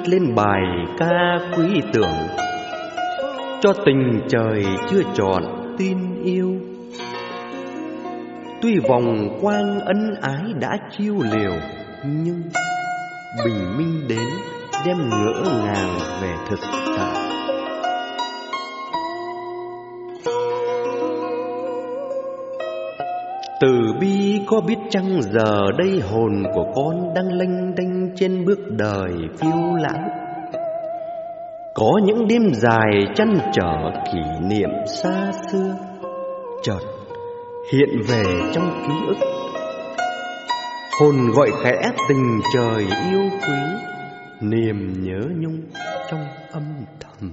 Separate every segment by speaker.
Speaker 1: viết lên bài ca quý tưởng cho tình trời chưa chọn tin yêu. Tuy vòng quang ân ái đã chiêu liều, nhưng bình minh đến đem ngỡ ngàng về thực tại. Từ bi có biết chăng giờ đây hồn của con đang lênh đênh trên bước đời phiêu lãng. Có những đêm dài trăn trở kỷ niệm xa xưa chợt hiện về trong ký ức. Hồn gọi khẽ tình trời yêu quý, niềm nhớ nhung trong âm thầm.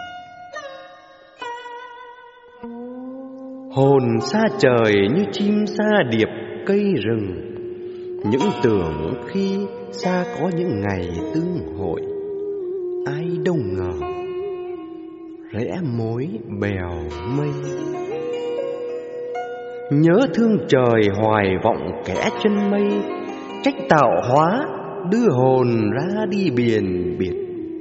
Speaker 1: Hồn xa trời như chim xa điệp cây rừng, những tưởng khi xa có những ngày tương hội. Ai đâu ngờ rẽ mối bèo mây. Nhớ thương trời hoài vọng kẻ chân mây, trách tạo hóa đưa hồn ra đi biển biệt.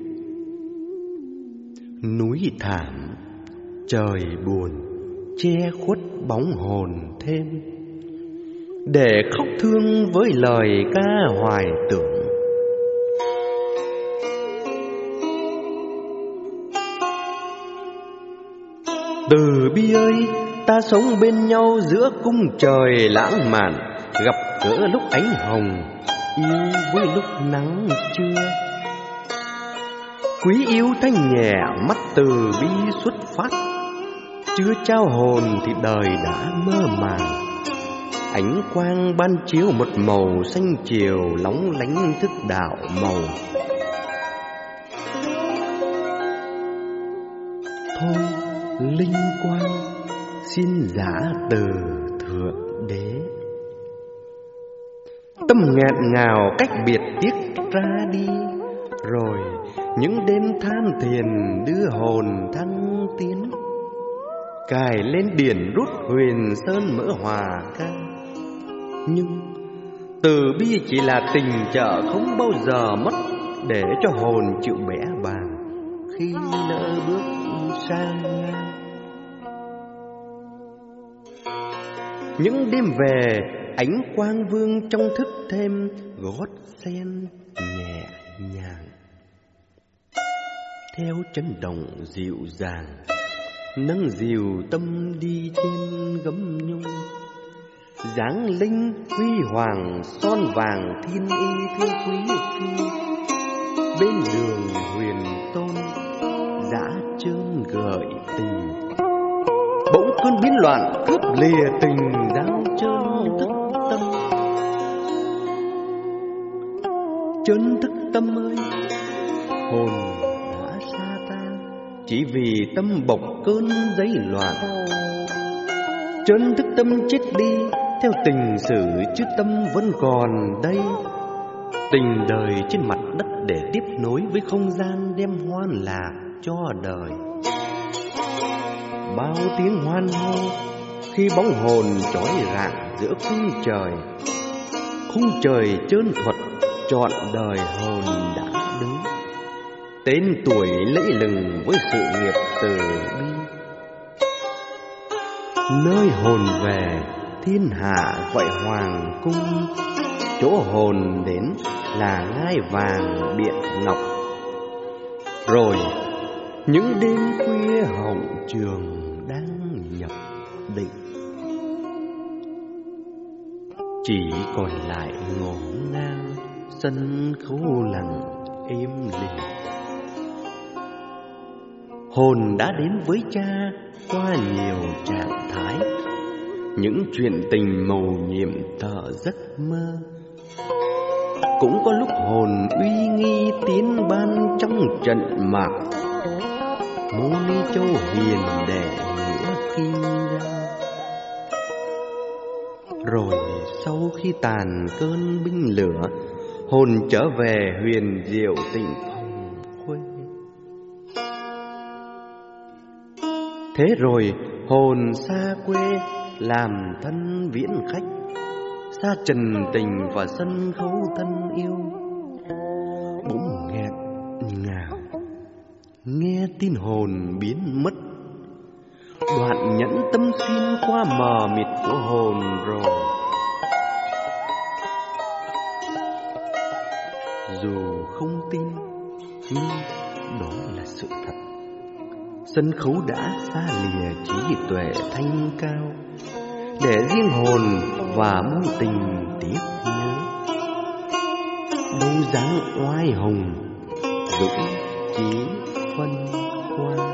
Speaker 1: Núi thảm trời buồn che khuất bóng hồn thêm, để khóc thương với lời ca hoài tưởng. Từ bi ơi, ta sống bên nhau giữa cung trời lãng mạn, gặp gỡ lúc ánh hồng, yêu với lúc nắng trưa. Quý yêu thanh nhẹ, mắt từ bi xuất phát, chưa trao hồn thì đời đã mơ màng. Ánh quang ban chiếu một màu xanh chiều, lóng lánh thức đạo màu. Thôi linh quang xin giả từ thượng đế. Tâm nghẹn ngào cách biệt tiếc ra đi, rồi những đêm than thiền đưa hồn thăng tiến. Cài lên điển rút huyền sơn mỡ hòa ca. Nhưng từ bi chỉ là tình chợ không bao giờ mất, để cho hồn chịu bẽ bàng khi lỡ bước sang ngang. Những đêm về ánh quang vương trong thức thêm gót sen nhẹ nhàng, theo chấn động dịu dàng nâng dìu tâm đi trên gấm nhung. Dáng linh huy hoàng son vàng thiên y thương quý phi, bên đường huyền tôn dã trơn gợi tình. Bỗng cơn biến loạn cướp lìa tình giao trơn thức tâm. Trơn thức tâm ơi, hồn đã xa ta chỉ vì tâm bộc cơn giấy loạn. Trơn thức tâm chết đi theo tình sử, chứ tâm vẫn còn đây. Tình đời trên mặt đất để tiếp nối với không gian, đem hoan lạc cho đời. Bao tiếng hoan hô khi bóng hồn chói rạng giữa khung trời. Khung trời trơn thuật trọn đời hồn đã đứng, tên tuổi lẫy lừng với sự nghiệp từ bi. Nơi hồn về thiên hạ gọi hoàng cung, chỗ hồn đến là ngai vàng biện ngọc. Rồi những đêm khuya hậu trường đang nhập định, chỉ còn lại ngổn ngang sân khấu lặng im lìm. Hồn đã đến với cha qua nhiều trạng thái, những chuyện tình mầu nhiệm thở giấc mơ. Cũng có lúc hồn uy nghi tiến ban trong trận mạc, Mô Ni Châu hiền để nghĩa kim ra. Rồi sau khi tàn cơn binh lửa, hồn trở về huyền diệu tịnh phòng khuê. Thế rồi hồn xa quê làm thân viễn khách, xa trần tình và sân khấu thân yêu. Bỗng nghẹt nghe tin hồn biến mất, đoạn nhẫn tâm xuyên qua mờ mịt của hồn rồi. Dù không tin nhưng đó là sự thật. Sân khấu đã xa lìa trí tuệ thanh cao, để riêng hồn và mối tình tiếc nhớ. Đâu dáng oai hùng dũng chí phân hoa.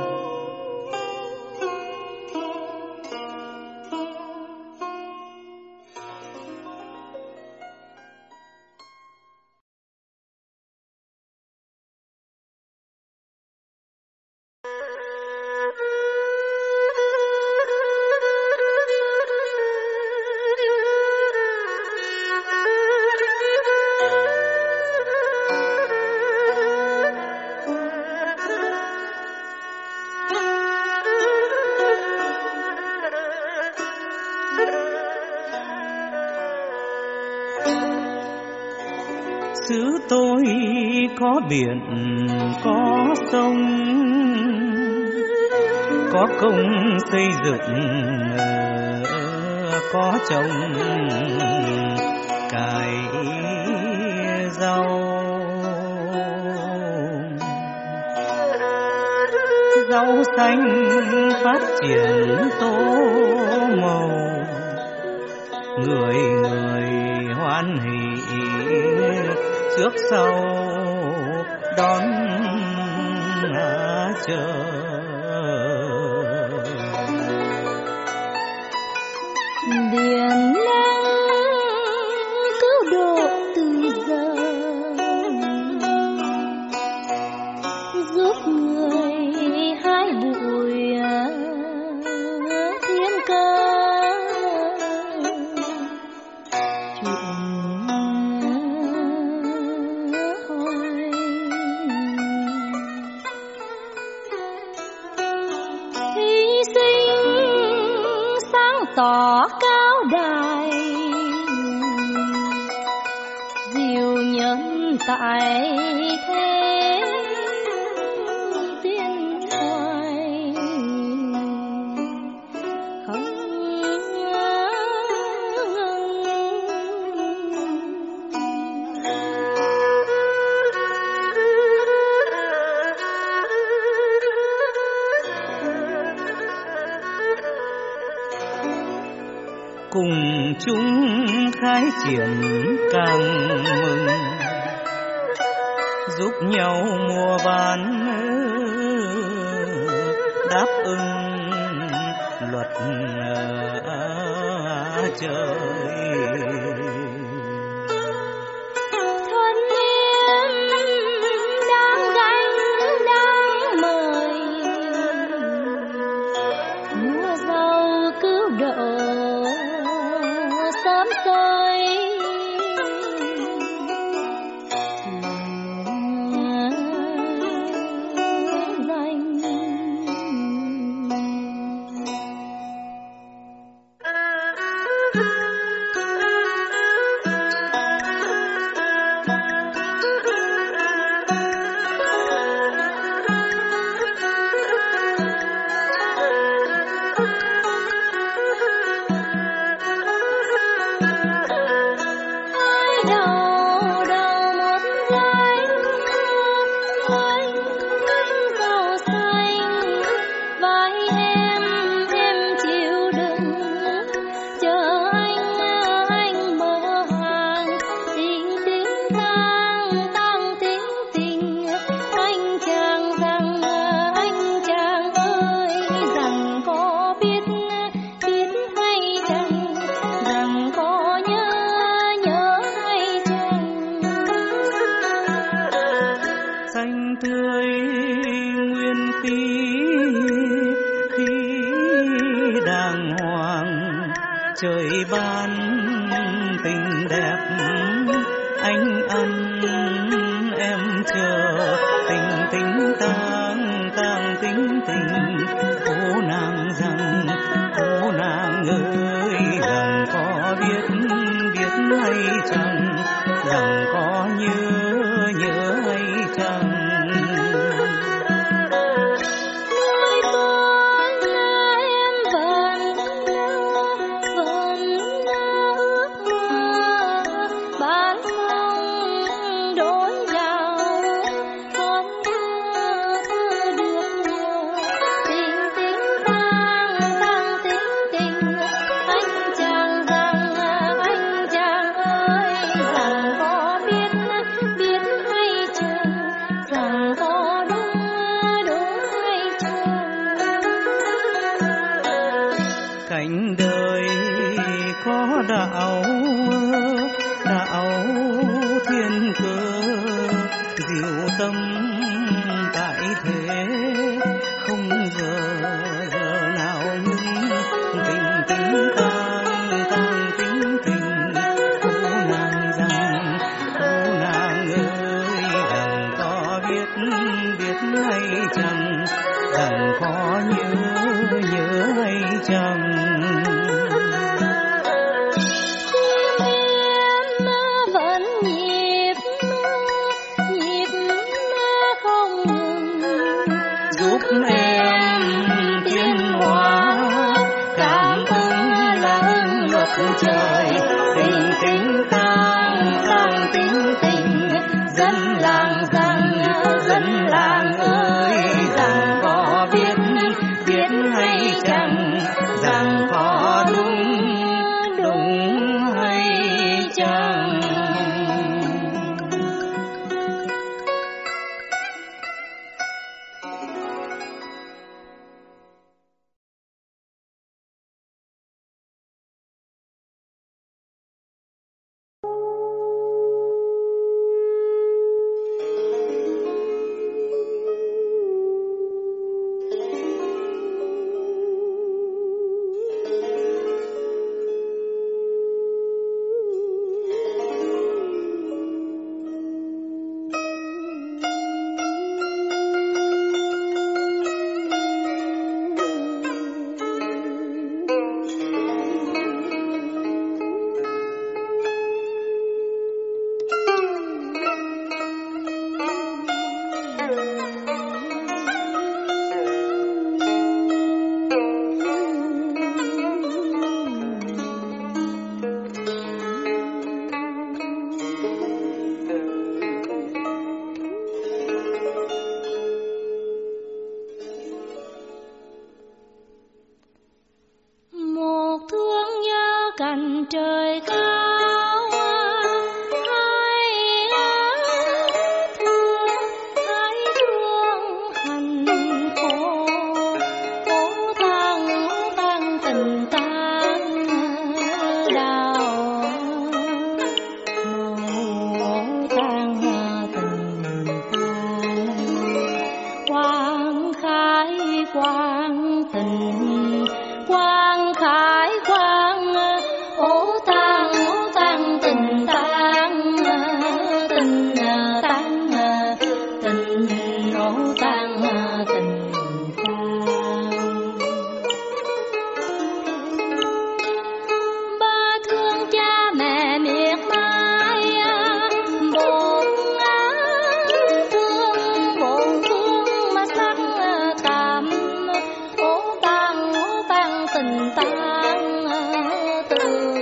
Speaker 2: Xứ tôi có biển, có sông, có công xây dựng, có trồng cải rau. Rau xanh phát triển tô màu, người người hoan hỷ trước sau đón chờ.
Speaker 3: Biển đang cứu độ từ giờ, giúp người hái bụi thiên cơ. Tỏ cao đài diệu nhân tại thế tiên hoài, không
Speaker 2: cùng chúng khai triển càng mừng, giúp nhau mua bán đáp ứng luật trời.
Speaker 3: thuần niên đang gánh đang mời, mùa rau cứu độ sớm tới.
Speaker 2: Trời ban tình đẹp anh ăn em chờ, tình tình tang tang tình tình. Cô nàng rằng cô nàng ơi, rằng có biết biết hay chẳng, rằng có nhớ nhớ hay chẳng. cảnh đời có đạo thiên cơ diệu tâm tại thế, không giờ nào ngưng tình tình tang tình tình. Cô nàng rằng cô nàng ơi, rằng có biết hay chẳng, rằng có nhớ hay chẳng.
Speaker 3: Trời tình tình tang tình tình, dân làng ơi, rằng có biết hay chẳng, rằng có đúng hay chẳng. cành trời cao hai thương hành khổ tan tình tan đau màu tan tình tan quang khải quang tình quang khải quang ố tan tình tan tình tan tình ố tan tình tan. Ba thương cha mẹ miệt mài bồn thương mà sắc cảm ố tan tình tan từ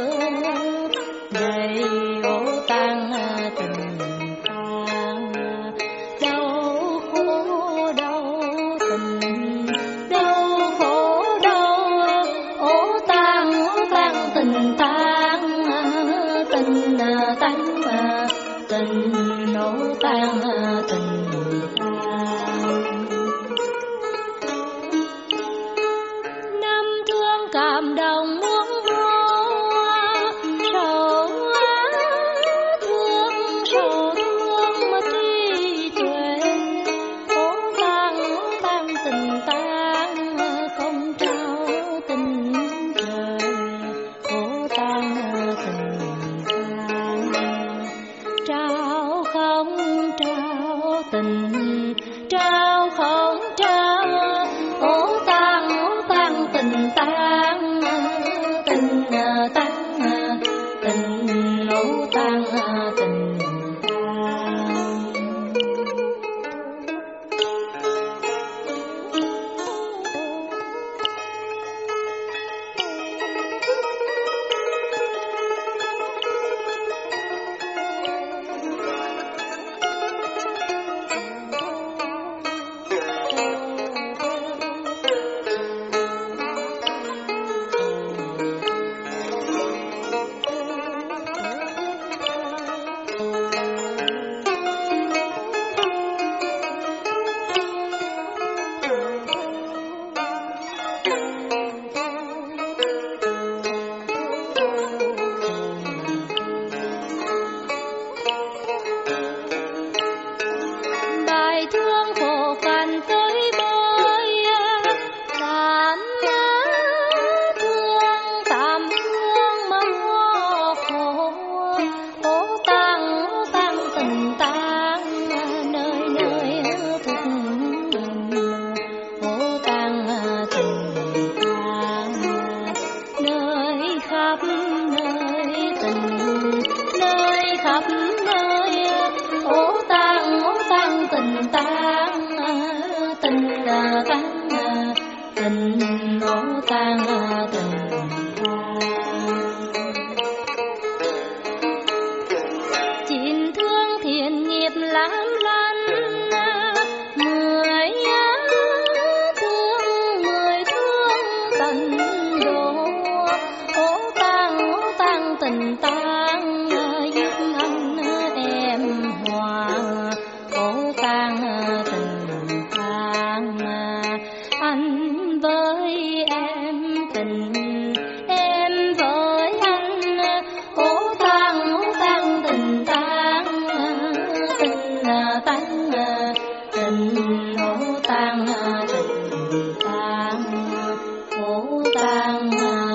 Speaker 3: đây ố tan tình tan đau khổ đau tình đau khổ đau ố tan tình tan tình tan tình ố tan tình tan. Năm thương cảm động muốn hoa sầu thương mà trí tuệ ố tan tình tan không trao tình trời ố tan tình tan trao không trao tình trao không trao ố tan tình tan tang tình. Chín thương thiện nghiệp lắm lăn, mười thương tận độ. Ô tang tình tang giúp anh em hòa. Ô tang tình tang anh với em tình em với anh. Ô tang tình tang tình tang tình. Ô tang tình tang ô tang tình tang.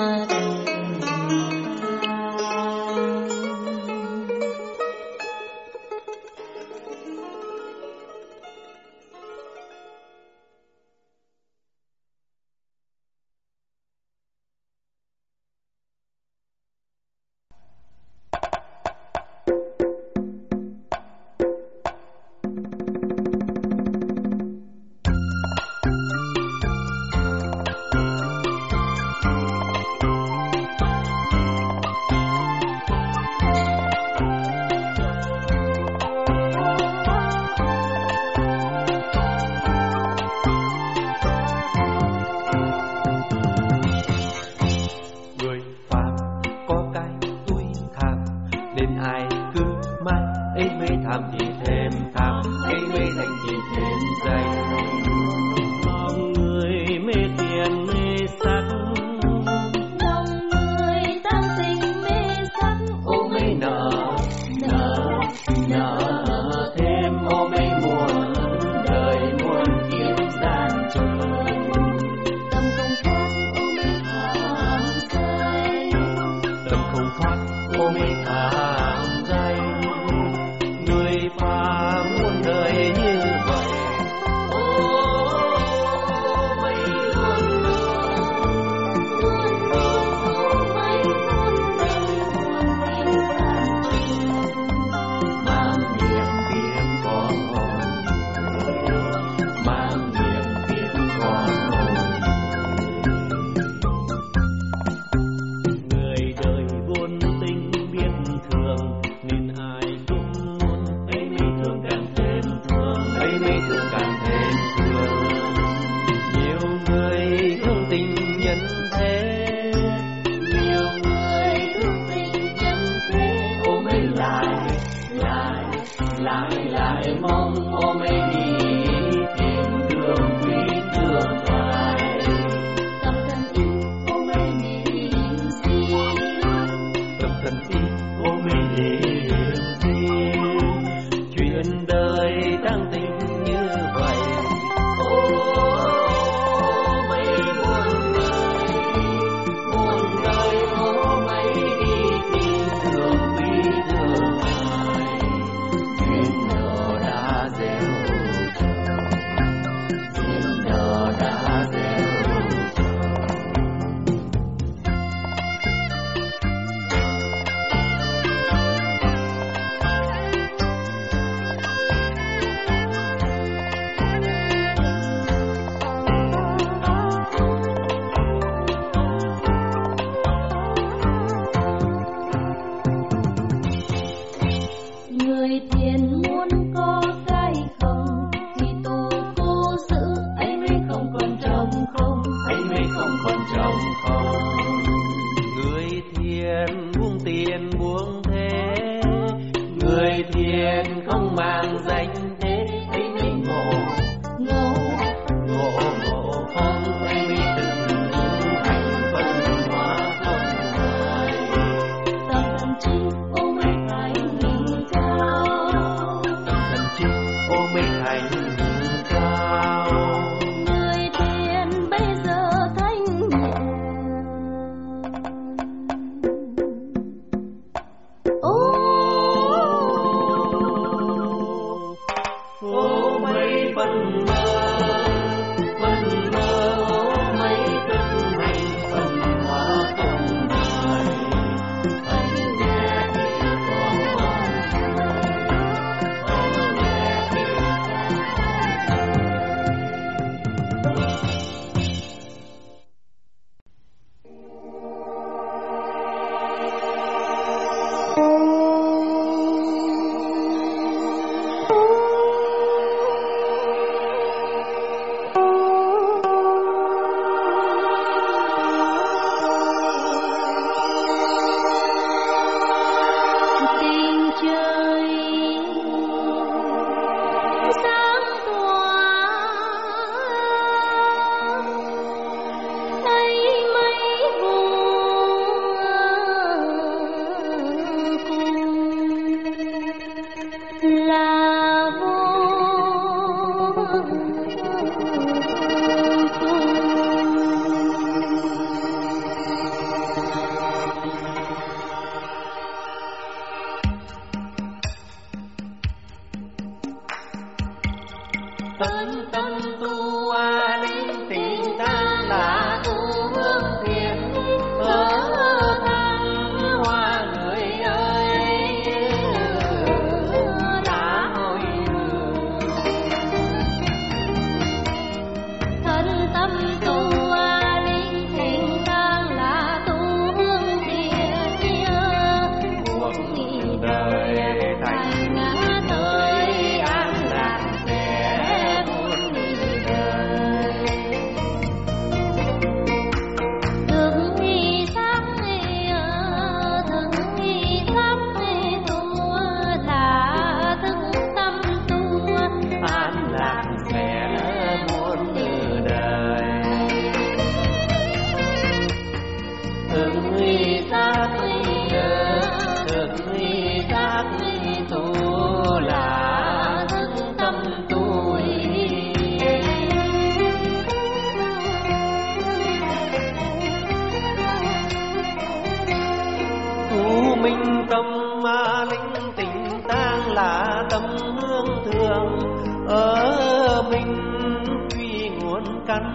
Speaker 1: công ma linh tình tang là tấm hương thường ở mình truy nguồn căn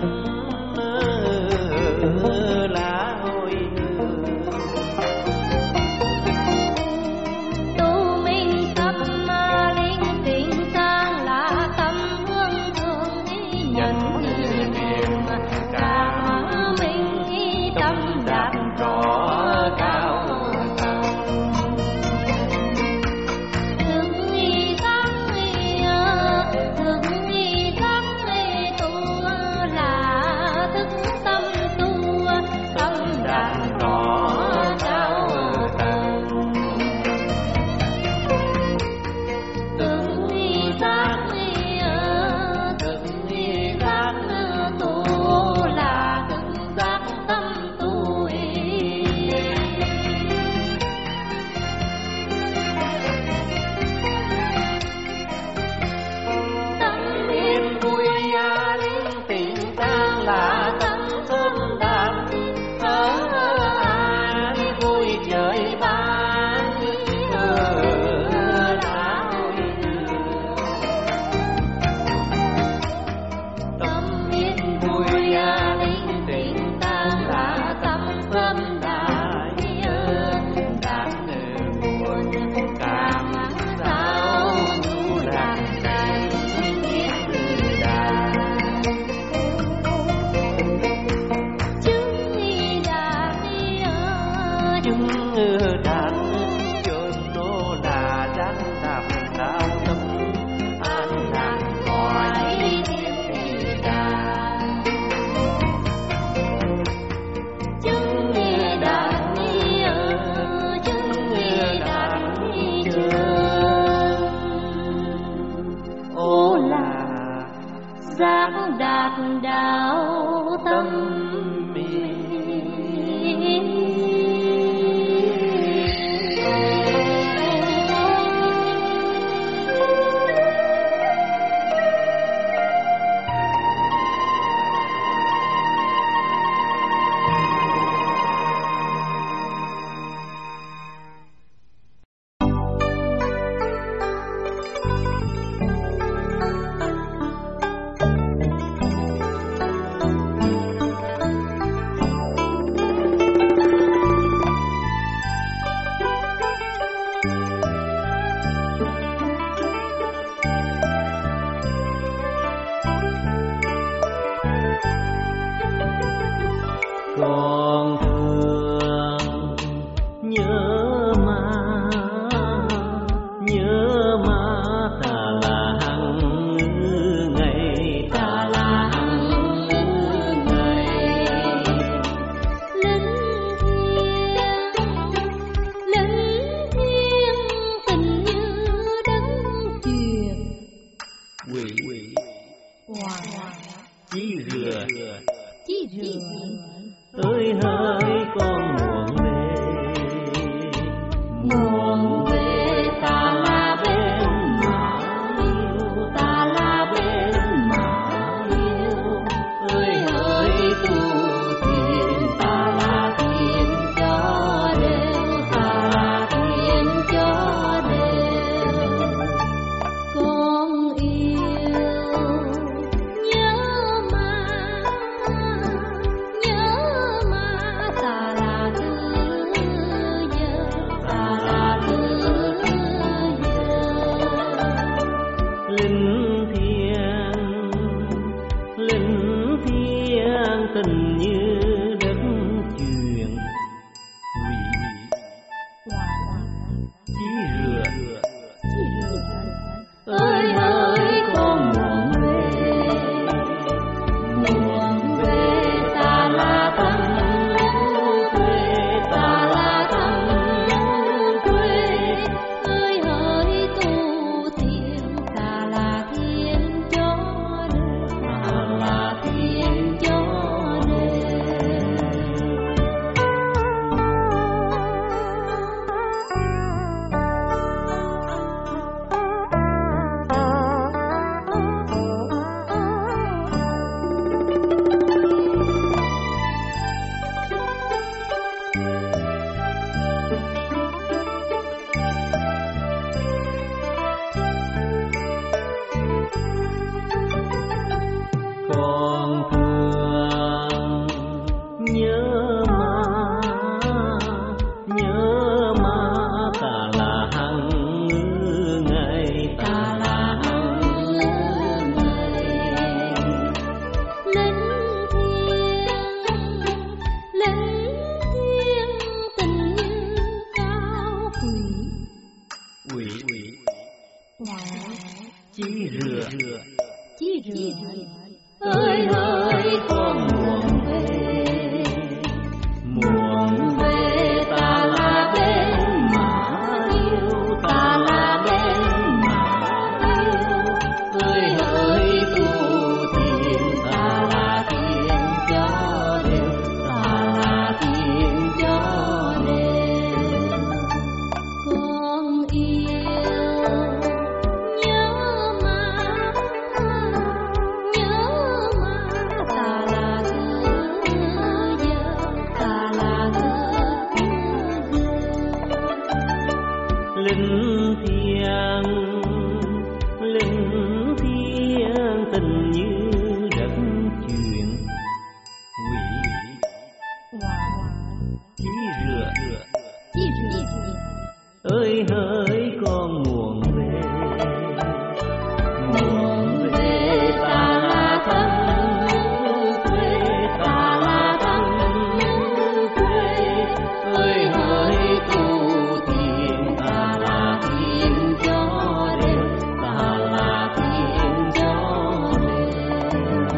Speaker 1: lá hồi
Speaker 3: tu minh tâm ma linh tình tang là tấm hương thường nhận niệm cả mình tâm đạt rõ cao đạo tâm
Speaker 1: còn thương nhớ mà ta là hằng ngày ta là hằng ngày
Speaker 3: linh thiêng tình như đấng truyền
Speaker 1: quỷ
Speaker 3: hoài
Speaker 1: chí rừa
Speaker 3: ơi
Speaker 1: hỡi con
Speaker 3: muộn về ta là bên mà yêu ta là bên mà yêu ơi hỡi tu thiền ta là thiền cho đều ta là thiền cho đều con yêu nhớ mà ta là thứ giờ ta là thứ giờ
Speaker 1: linh thiêng tình như đất truyền chí rừa
Speaker 3: ơi hỡi con muộn về ta là tâm quê ta là tâm quê ơi hỡi tu thiền ta là thiền cho đời ta là thiền cho đời
Speaker 2: rửa
Speaker 3: ơi hỡi con muộn về ta là bên mà yêu, ta là bên mà yêu. Ơi hỡi tu thiền, ta là thiền cho đêm, ta là thiền cho đêm. Con yêu nhớ mà ta là thơ giờ, ta là thơ
Speaker 2: linh thiêng tình như đất chuyện quỷ chí rửa ơi hỡi con muộn về
Speaker 3: ta là thân quê, ta là thân quê. Ơi hỡi tu thiền, ta là thiền cho đêm, ta là thiền cho đêm.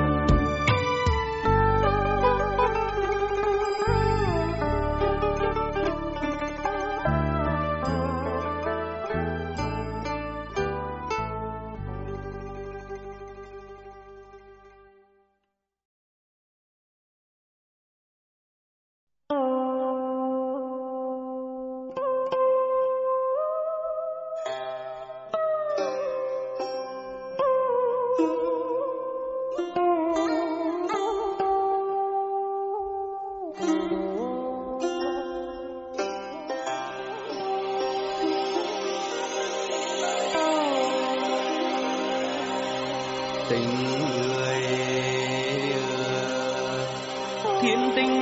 Speaker 1: Tình người
Speaker 2: thiên tình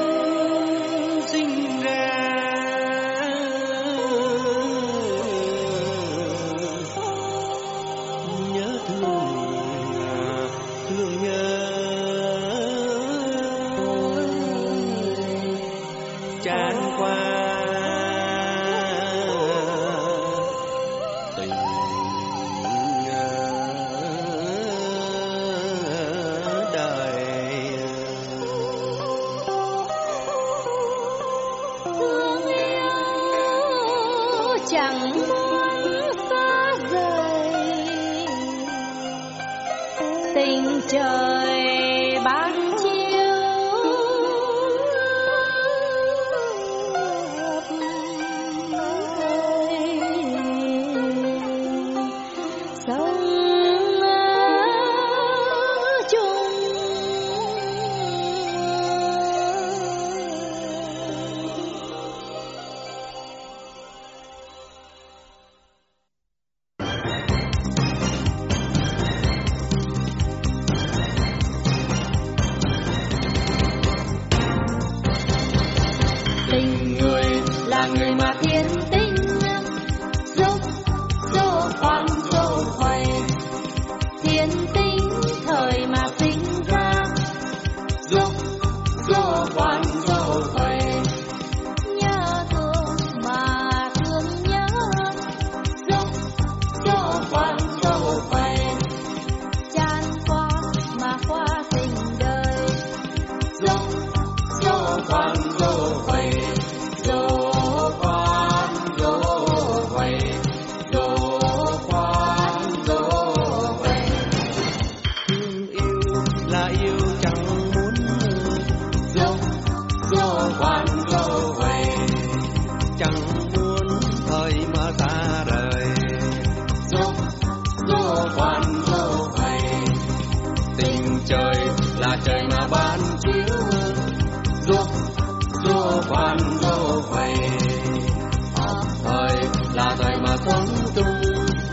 Speaker 2: sinh ra nhớ thương nhớ tràn qua
Speaker 1: tình đời.
Speaker 3: Thương yêu chẳng muốn xa rời, tình trời ban chiếu sống chung. Tình người là người mà thiên tình dốc dỗ khoan dỗ quay, thiên tình thời mà sinh ra dốc dỗ khoan dỗ quay. Nhớ thương mà thương nhớ dốc dỗ khoan dỗ quay, chan qua mà qua tình đời dốc dỗ khoan dỗ quay. Dỗ khoan dỗ quay, dỗ khoan dỗ quay.
Speaker 2: thương yêu là yêu chẳng muốn
Speaker 3: Dỗ khoan dỗ quay,
Speaker 2: chẳng muốn thời mà xa rời
Speaker 3: dỗ khoan dỗ quay.
Speaker 2: tình trời là trời mà ban chiếu
Speaker 3: Dỗ khoan dỗ quay,
Speaker 2: thời là thời mà sống chung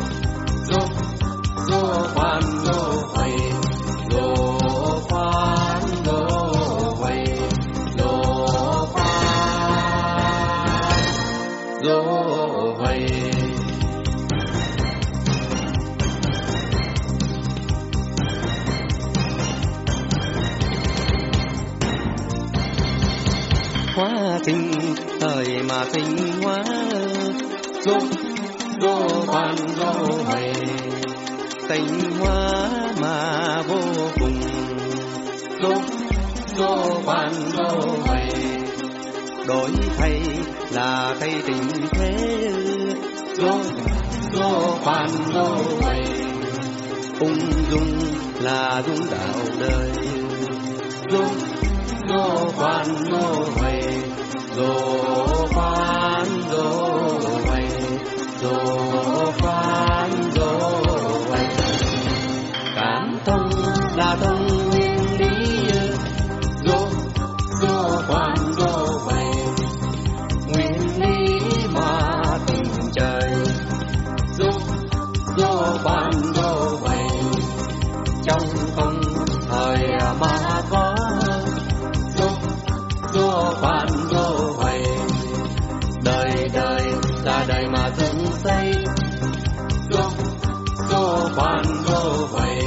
Speaker 3: dỗ khoan dỗ quay.
Speaker 2: dỗ khoan dỗ quay
Speaker 3: Dỗ khoan
Speaker 2: dỗ quay. Hóa tình thời mà tình hóa dỗ khoan dỗ quay. tình hoa mà vô cùng. Dô quan dô vậy, đổi thay là thay tình thế. Dô quan dô vậy, ung dung là dung đạo đời. Dô quan dô vậy, dô quan dô vậy, dô quan dô vậy. Cảm thông là thông nguyên lý. Dô quan dô vậy, nguyên lý mà tình trời. Dô quan dô vậy, trong không thời mà có. Dô quan dô vậy, đời đời là đời mà dựng xây. Dô quan dô vậy.